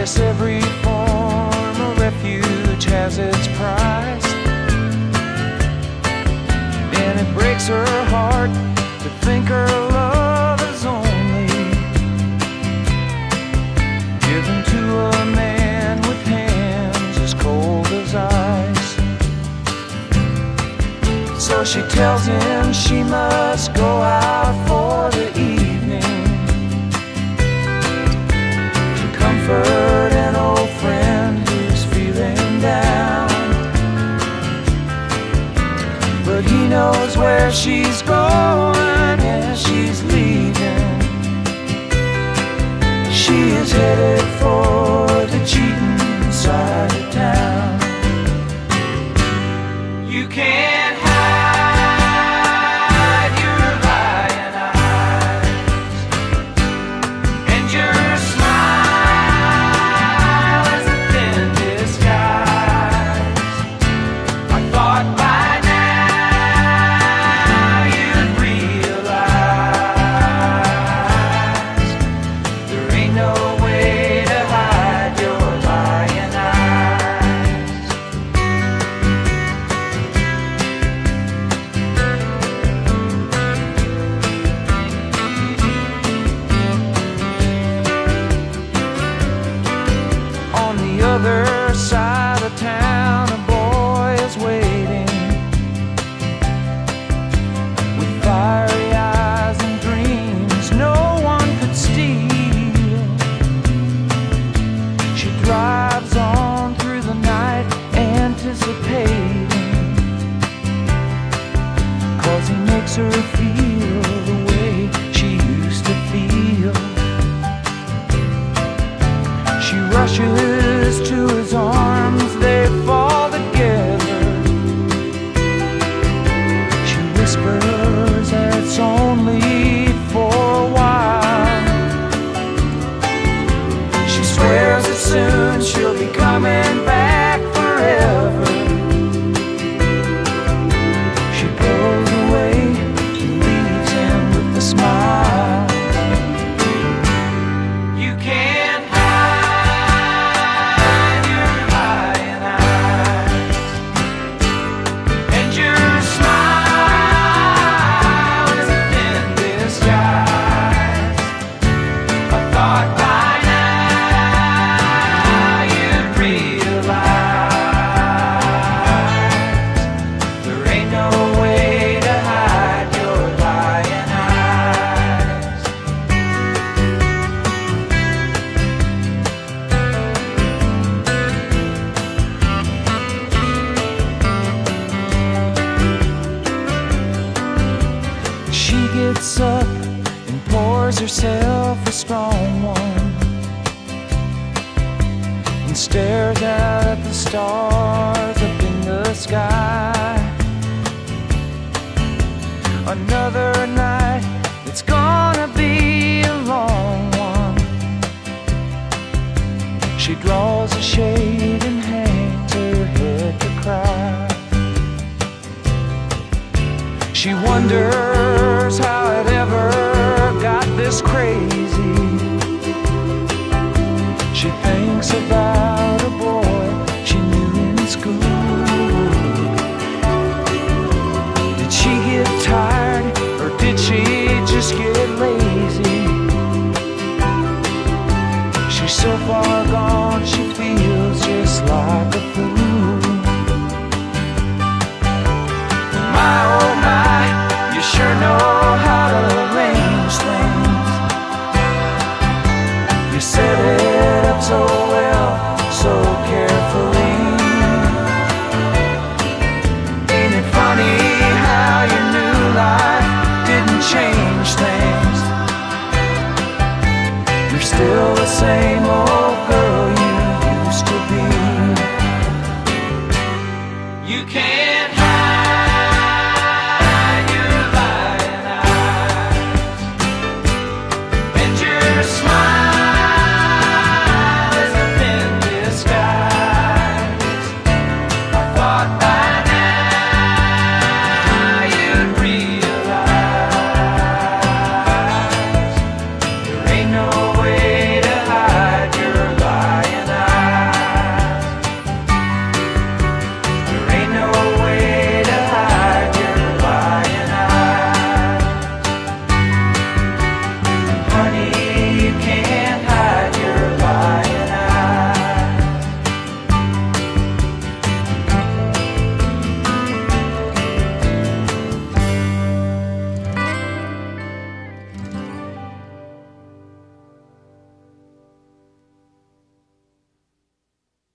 guess every form of refuge has its price, and it breaks her heart to think her love is only given to a man with hands as cold as ice. So she tells him she must go out for the evening to comfort an old friend who's feeling down. But he knows where she's going as she's leaving. She is headed for the cheating side of town. You can't hide your lying eyes, and your smile is a thin disguise. I thought by now you'd realize there ain't no way to hide your lying eyes. On the other side of town, a boy is waiting with fiery eyes and dreams no one could steal. She drives on through the night, anticipating, 'cause he makes her feel the way she used to feel. She rushes to his arms, they fall together. She whispers that it's only for a while. She swears that soon she'll be coming back forever. She goes away and leaves him with a smile. You can't hide your lying eyes, and your smile is a thin disguise. I thought by now you'd realize there ain't no way to hide your lying eyes. She gets up and pours herself a strong one and stares out at the stars up in the sky. Another night, it's gonna be a long one. She draws a shade and hangs her head to cry. She wonders how it ever got this crazy. She thinks about a boy she knew in school. Did she get tired, or did she just get lazy? She's so far gone, she feels just like a fool. My oh my, you sure know how to arrange things. You set it up so well, so carefully. Ain't it funny how your new life didn't change things? You're still the same old